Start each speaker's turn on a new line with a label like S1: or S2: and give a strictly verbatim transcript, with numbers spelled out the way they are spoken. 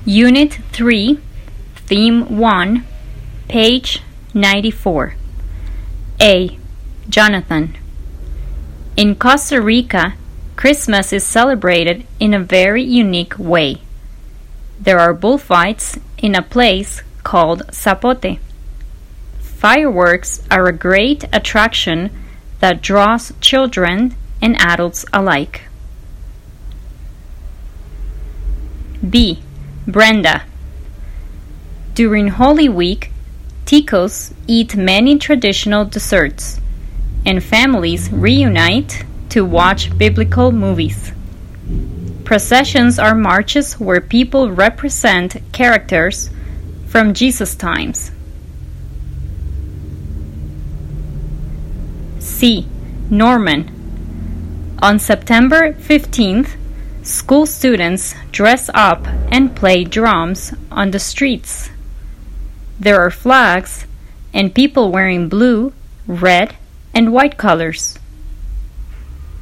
S1: Unit three, Theme one, page ninety-four. A. Jonathan. In Costa Rica, Christmas is celebrated in a very unique way. There are bullfights in a place called Zapote. Fireworks are a great attraction that draws children and adults alike. B. Brenda. During Holy Week, Ticos eat many traditional desserts, and families reunite to watch biblical movies. Processions are marches where people represent characters from Jesus' times. C. Norman. On September fifteenth, school students dress up and play drums on the streets. There are flags and people wearing blue, red, and white colors.